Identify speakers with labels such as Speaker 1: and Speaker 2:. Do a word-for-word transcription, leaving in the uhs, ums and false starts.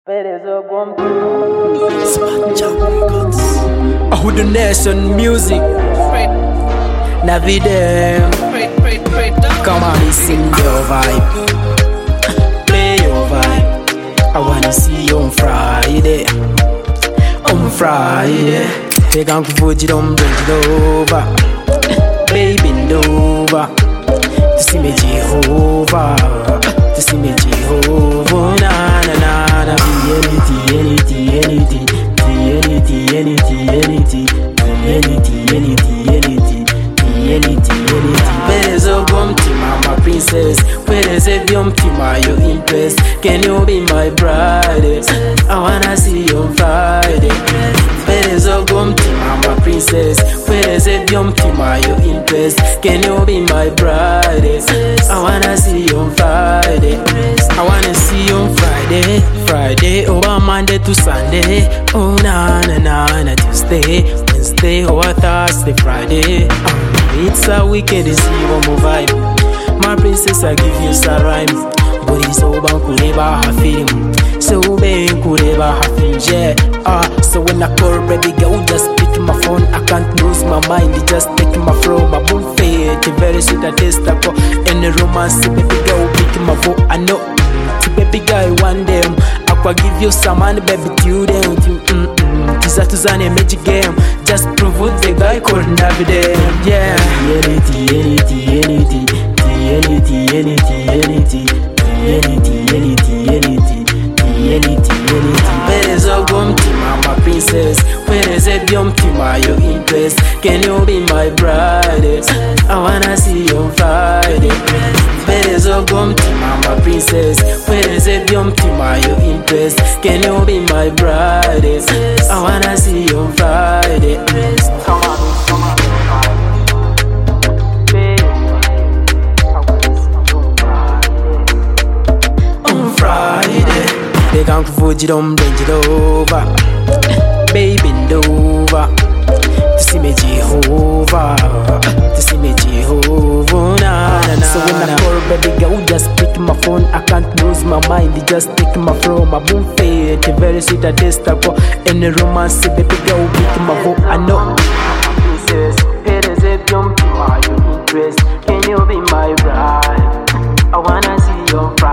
Speaker 1: Who the nation music? Navide, come on, listen your vibe, play your vibe. I wanna see you on Friday, on Friday. They gon' put it on, bring it over, baby, bend over. To see me Jehovah, to see me Jehovah. Na na na na. Anything, anything, anything, anything, anything, anything, anything, anything, anything, anything, anything. Where is your bumpty, mama princess? Where is your bumpty, my your interest? Can you be my bride? I wanna see you on Friday. Where is your bumpty, mama princess? Where is your bumpty, my your interest? Can you be my bride? I wanna see you on Friday. I wanna see you on Friday, Friday, over Monday to Sunday. Oh na na na na Tuesday, Wednesday, or Thursday, Friday. Um, it's a weekend, it's you on my vibe. My princess, I give you some rhyme. But it's over, could never have film. So big, could never have film. Yeah, ah. So when I call baby girl, just pick my phone. I can't lose my mind. It just take my flow, my boom fade. Very sweet, I taste up. Any romance, baby girl, pick my phone. I know. Baby girl, one day I could give you some money, baby, till then. Tiza tuzane magic game. Just prove what the guy called Navide. Yeah. Anything, anything, anything, anything, anything, anything, anything, anything, anything, anything, anything. Where is your bumpty, mama princess? Where is your bumpty, my your interest? Can you be my bride? I wanna see you on Friday. Where is your bumpty, mama princess? Where is your bumpty, my your interest? Can you be my bride? I wanna see you on Friday. Come on, come on. They can't put it on, bring it over, baby, bend over. To see me Jehovah, to see me Jehovah. Na na na. So when I call baby girl, just pick my phone. I can't lose my mind. It just take my flow, my boom fade. Very sweet, I taste up. Any romance, baby girl, pick my phone. I know. Princess, it is a jump to my interest. Can you be my bride? I wanna see your.